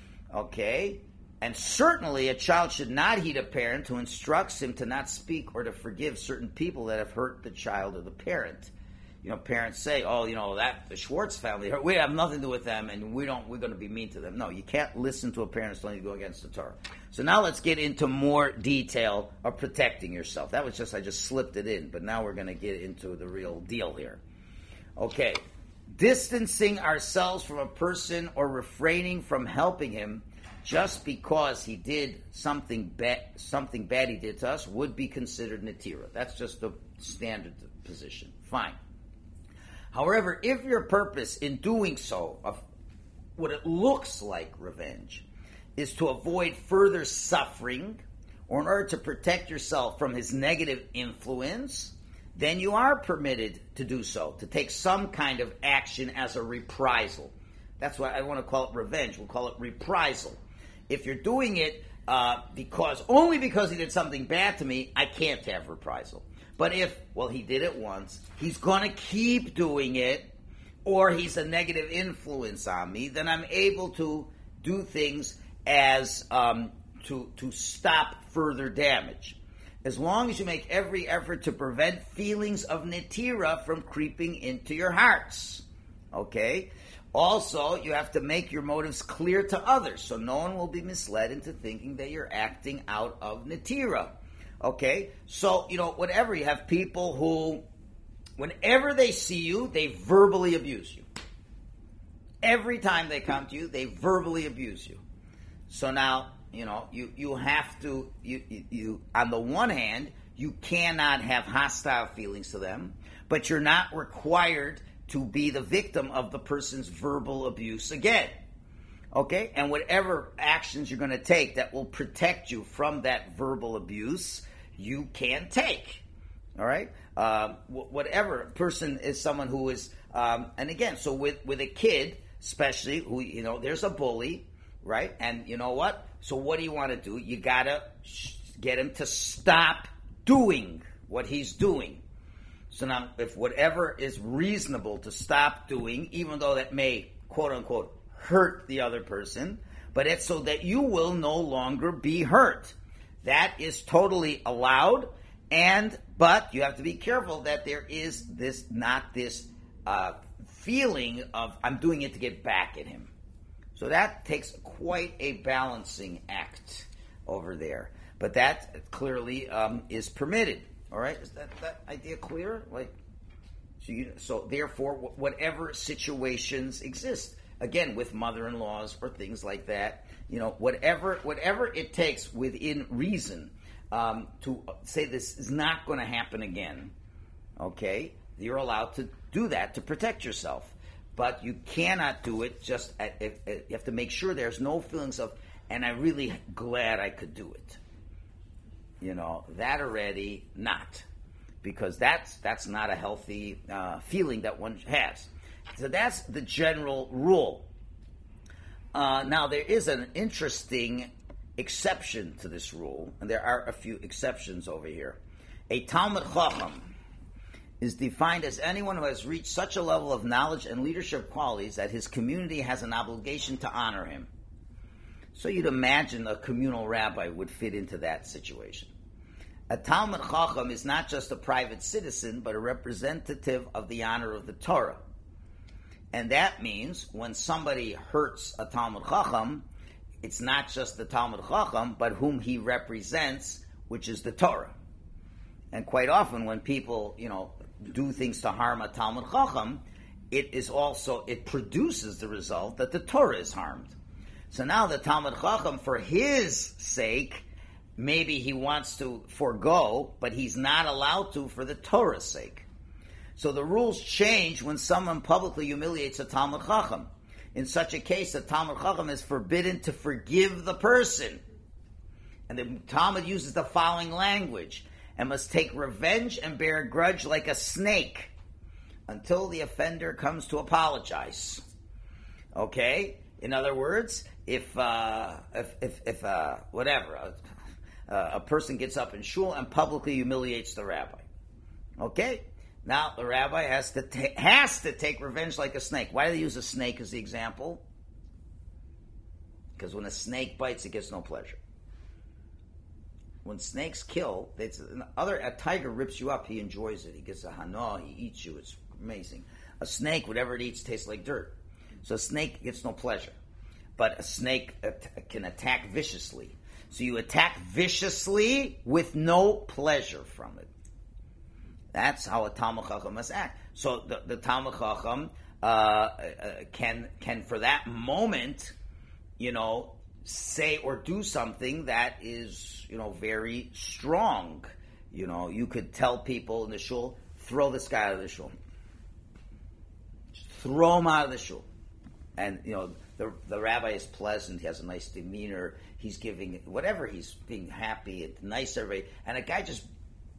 Okay? And certainly a child should not heed a parent who instructs him to not speak or to forgive certain people that have hurt the child or the parent. You know, parents say, oh, you know, that the Schwartz family, we have nothing to do with them, and we don't, we're going to be mean to them. No, you can't listen to a parent who's telling you to go against the Torah. So now let's get into more detail of protecting yourself. That was just, I just slipped it in, but now we're going to get into the real deal here. Okay. Distancing ourselves from a person or refraining from helping him just because he did something bad, something bad he did to us would be considered netira. That's just the standard position. Fine. However, if your purpose in doing so, of what it looks like revenge, is to avoid further suffering or in order to protect yourself from his negative influence, then you are permitted to do so, to take some kind of action as a reprisal. That's why I want to call it revenge. We'll call it reprisal. If you're doing it uh, because only because he did something bad to me, I can't have reprisal. But if, well, he did it once, he's going to keep doing it, or he's a negative influence on me, then I'm able to do things as um, to to stop further damage. As long as you make every effort to prevent feelings of netira from creeping into your hearts. Okay? Also, you have to make your motives clear to others, so no one will be misled into thinking that you're acting out of netira. Okay? So, you know, whatever, you have people who, whenever they see you, they verbally abuse you. Every time they come to you, they verbally abuse you. So now, you know, you, you have to, you, you, you, on the one hand, you cannot have hostile feelings to them, but you're not required to be the victim of the person's verbal abuse again. Okay? And whatever actions you're going to take that will protect you from that verbal abuse, you can take. All right? Uh, whatever person is someone who is, um, and again, so with, with a kid, especially, who, you know, there's a bully, right? And you know what? So what do you want to do? You got to get him to stop doing what he's doing. So now, if whatever is reasonable to stop doing, even though that may, quote unquote, hurt the other person, but it's so that you will no longer be hurt. That is totally allowed, and but you have to be careful that there is this, not this uh, feeling of, I'm doing it to get back at him. So that takes quite a balancing act over there. But that clearly um, is permitted. All right? Is that, that idea clear? Like, so, you, so therefore, whatever situations exist, again, with mother-in-laws or things like that, you know, whatever whatever it takes within reason um, to say this is not going to happen again, okay, you're allowed to do that to protect yourself. But you cannot do it just, at, at, at, you have to make sure there's no feelings of, and I'm really glad I could do it. You know, that already not. Because that's that's not a healthy uh, feeling that one has. So that's the general rule. Uh, now, there is an interesting exception to this rule, and there are a few exceptions over here. A Talmid Chacham is defined as anyone who has reached such a level of knowledge and leadership qualities that his community has an obligation to honor him. So you'd imagine a communal rabbi would fit into that situation. A Talmid Chacham is not just a private citizen, but a representative of the honor of the Torah. And that means when somebody hurts a Talmud Chacham, it's not just the Talmud Chacham, but whom he represents, which is the Torah. And quite often when people, you know, do things to harm a Talmud Chacham, it is also, it produces the result that the Torah is harmed. So now the Talmud Chacham, for his sake, maybe he wants to forego, but he's not allowed to for the Torah's sake. So the rules change when someone publicly humiliates a Talmud Chacham. In such a case, the Talmud Chacham is forbidden to forgive the person. And the Talmud uses the following language: and must take revenge and bear a grudge like a snake until the offender comes to apologize. Okay? In other words, if, uh, if, if, if uh, whatever, uh, a person gets up in shul and publicly humiliates the rabbi. Okay? Now, the rabbi has to ta- has to take revenge like a snake. Why do they use a snake as the example? Because when a snake bites, it gets no pleasure. When snakes kill, it's, other, a tiger rips you up, he enjoys it. He gets a hana, he eats you, it's amazing. A snake, whatever it eats, tastes like dirt. So a snake gets no pleasure. But a snake at- can attack viciously. So you attack viciously with no pleasure from it. That's how a Talmud Chacham must act. So the, the Talmud Chacham uh, uh, can, can, for that moment, you know, say or do something that is, you know, very strong. You know, you could tell people in the shul, throw this guy out of the shul. Just throw him out of the shul. And, you know, the the rabbi is pleasant, he has a nice demeanor, he's giving, whatever, he's being happy, it's nice, everybody. And a guy just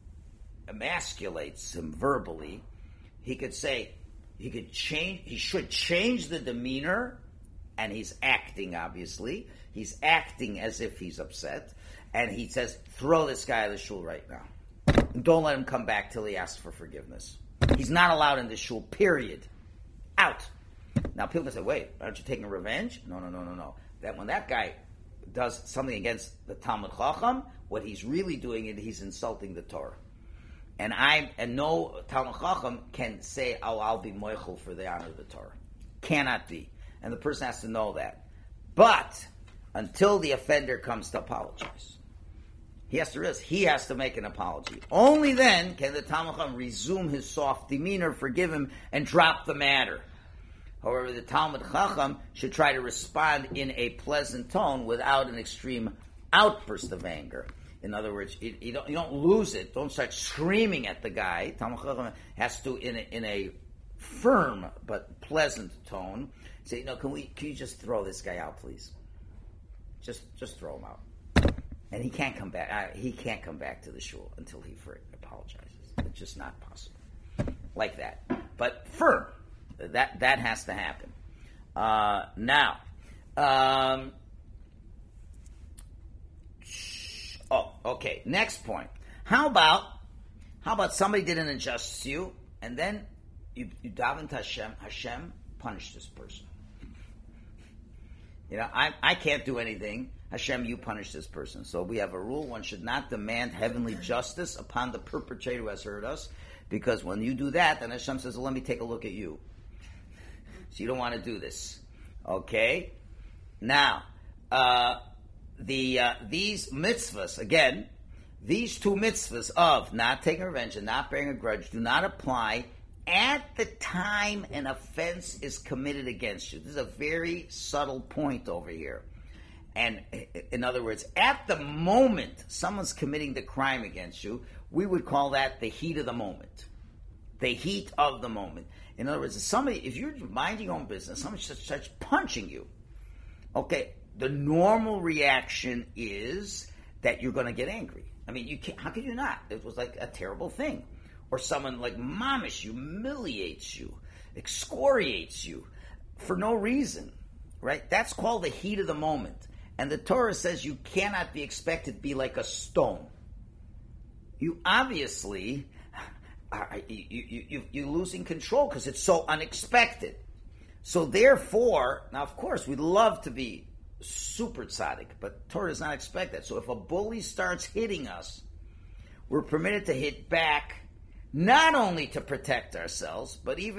emasculates him verbally. He could say, he could change, he should change the demeanor, and he's acting, obviously. He's acting as if he's upset. And he says, throw this guy out of the shul right now. And don't let him come back till he asks for forgiveness. He's not allowed in the shul, period. Out. Now people say, wait, aren't you taking revenge? No, no, no, no, no. That when that guy does something against the Talmud Chacham, what he's really doing is he's insulting the Torah. And I and no Talmud Chacham can say, oh, I'll be moichel for the honor of the Torah. Cannot be. And the person has to know that. But until the offender comes to apologize, he has to risk, he has to make an apology. Only then can the Talmud Chacham resume his soft demeanor, forgive him, and drop the matter. However, the Talmud Chacham should try to respond in a pleasant tone without an extreme outburst of anger. In other words, you, you, don't, you don't lose it. Don't start screaming at the guy. Talmud Chacham has to, in a, in a firm but pleasant tone, say, you know, can we? Can you just throw this guy out, please? Just, just throw him out, and he can't come back. Uh, he can't come back to the shul until he for, apologizes. It's just not possible, like that. But firm, that that has to happen. Uh, now, um, oh, okay. Next point. How about how about somebody did an injustice to you, and then you, you daven to Hashem. Hashem, punish this person. You know, I I can't do anything. Hashem, you punish this person. So we have a rule: one should not demand heavenly justice upon the perpetrator who has hurt us, because when you do that, then Hashem says, well, "Let me take a look at you." So you don't want to do this, okay? Now, uh, the uh, these mitzvahs again, these two mitzvahs of not taking revenge and not bearing a grudge do not apply at the time an offense is committed against you. This is a very subtle point over here. And in other words, at the moment someone's committing the crime against you, we would call that the heat of the moment. The heat of the moment. In other words, if somebody, if you're minding your own business, somebody just starts punching you, okay, the normal reaction is that you're going to get angry. I mean, you can't, how could you not? It was like a terrible thing. Or someone like mamish humiliates you, excoriates you for no reason, right? That's called the heat of the moment. And the Torah says you cannot be expected to be like a stone. You obviously, are, you, you, you, you're losing control because it's so unexpected. So therefore, now of course we'd love to be super tzaddik, but Torah does not expect that. So if a bully starts hitting us, we're permitted to hit back, not only to protect ourselves, but even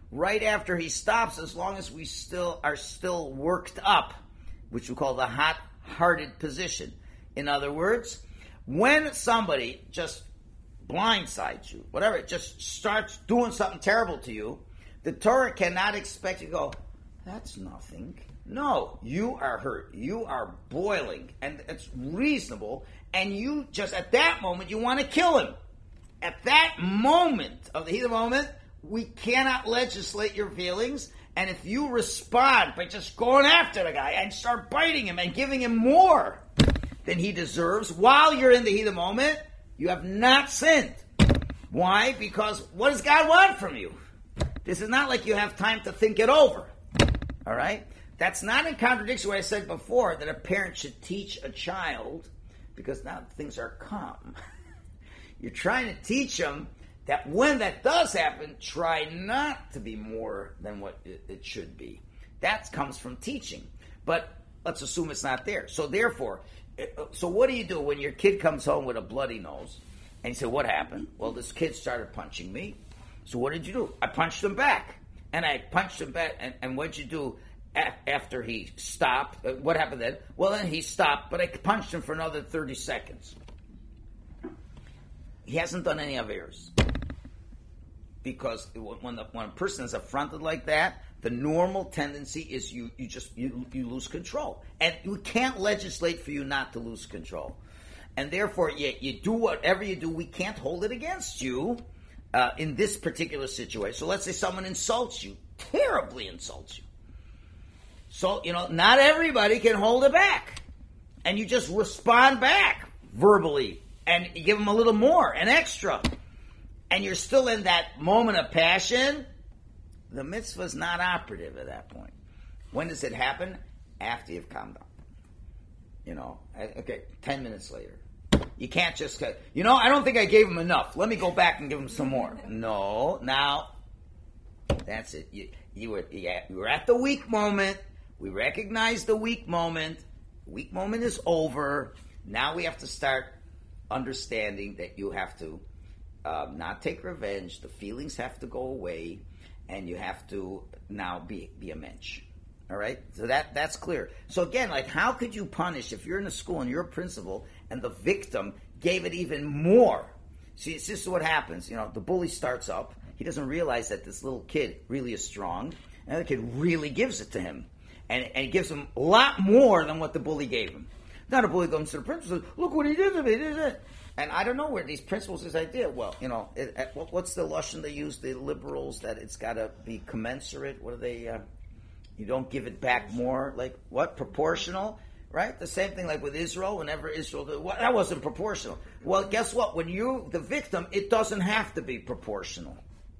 right after he stops, as long as we still are still worked up, which we call the hot-hearted position. In other words, when somebody just blindsides you, whatever, just starts doing something terrible to you, the Torah cannot expect you to go, that's nothing. No, you are hurt. You are boiling, and it's reasonable, and you just, at that moment, you want to kill him. At that moment, of the heat of the moment, we cannot legislate your feelings, and if you respond by just going after the guy and start biting him and giving him more than he deserves while you're in the heat of the moment, you have not sinned. Why? Because what does God want from you? This is not like you have time to think it over. All right? That's not in contradiction to what I said before, that a parent should teach a child, because now things are calm. You're trying to teach them that when that does happen, try not to be more than what it, it should be. That comes from teaching. But let's assume it's not there. So therefore, so what do you do when your kid comes home with a bloody nose? And you say, what happened? Well, this kid started punching me. So what did you do? I punched him back. And I punched him back. And, and what did you do a- after he stopped? Uh, what happened then? Well, then he stopped, but I punched him for another thirty seconds. He hasn't done any Averos. Because when, the, when a person is affronted like that, the normal tendency is you, you just you, you lose control. And we can't legislate for you not to lose control. And therefore, you, you do whatever you do, we can't hold it against you uh, in this particular situation. So let's say someone insults you, terribly insults you. So, you know, not everybody can hold it back. And you just respond back verbally and you give them a little more, an extra. And you're still in that moment of passion. The mitzvah is not operative at that point. When does it happen? After you've calmed down. You know, okay, ten minutes later. You can't just, you know, I don't think I gave him enough. Let me go back and give him some more. No, now, that's it. You, you, were, you were at the weak moment. We recognize the weak moment. The weak moment is over. Now we have to start understanding that you have to um, not take revenge. The feelings have to go away. And you have to now be be a mensch. All right? So that that's clear. So again, like, how could you punish if you're in a school and you're a principal and the victim gave it even more? See, it's just what happens. You know, the bully starts up. He doesn't realize that this little kid really is strong. And the kid really gives it to him. And, and he gives him a lot more than what the bully gave him. Now the bully comes to the principal and says, look what he did to me. This is it. And I don't know where these principles, this idea, well, you know, it, it, what's the lashon they use, the liberals, that it's got to be commensurate? What are they, uh, you don't give it back more? Like, what? Proportional? Right? The same thing like with Israel, whenever Israel, did, well, that wasn't proportional. Well, guess what? When you're the victim, it doesn't have to be proportional.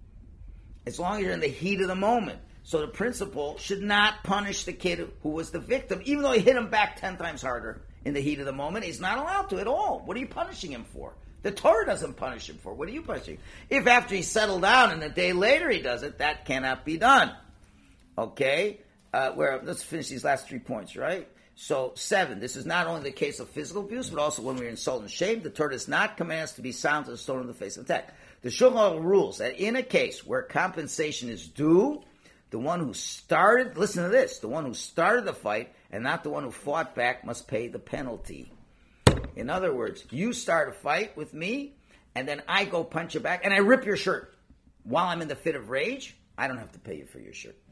As long as you're in the heat of the moment. So the principal should not punish the kid who was the victim, even though he hit him back ten times harder. In the heat of the moment, he's not allowed to at all. What are you punishing him for? The Torah doesn't punish him for. What are you punishing? If after he settled down and a day later he does it, that cannot be done. Okay? Uh, where let's finish these last three points, right? So, seven. This is not only the case of physical abuse, but also when we're insulted and shamed. The Torah does not command us to be silent and stone in the face of attack. The Shulchan Aruch rules that in a case where compensation is due, the one who started, listen to this, the one who started the fight and not the one who fought back must pay the penalty. In other words, you start a fight with me, and then I go punch you back, and I rip your shirt. While I'm in the fit of rage, I don't have to pay you for your shirt.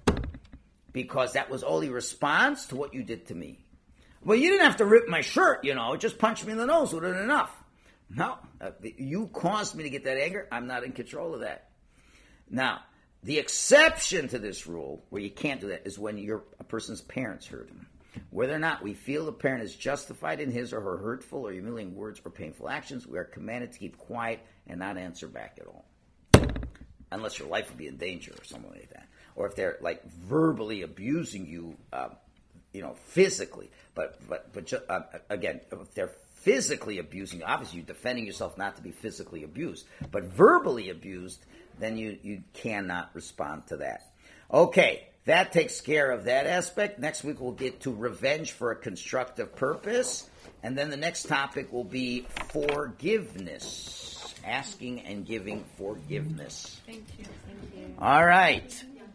Because that was only response to what you did to me. Well, you didn't have to rip my shirt, you know, just punch me in the nose would have been enough. No, uh, you caused me to get that anger. I'm not in control of that. Now, the exception to this rule, where you can't do that, is when your a person's parents hurt him. Whether or not we feel the parent is justified in his or her hurtful or humiliating words or painful actions, we are commanded to keep quiet and not answer back at all. Unless your life would be in danger or something like that. Or if they're, like, verbally abusing you, uh, you know, physically. But, but, but uh, again, if they're physically abusing you, obviously you're defending yourself not to be physically abused. But verbally abused, then you, you cannot respond to that. Okay, that takes care of that aspect. Next week we'll get to revenge for a constructive purpose. And then the next topic will be forgiveness. asking and giving forgiveness. Thank you. Thank you. All right.